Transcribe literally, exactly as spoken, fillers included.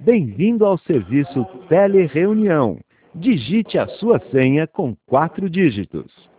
Bem-vindo ao serviço Telereunião. Digite a sua senha com quatro dígitos.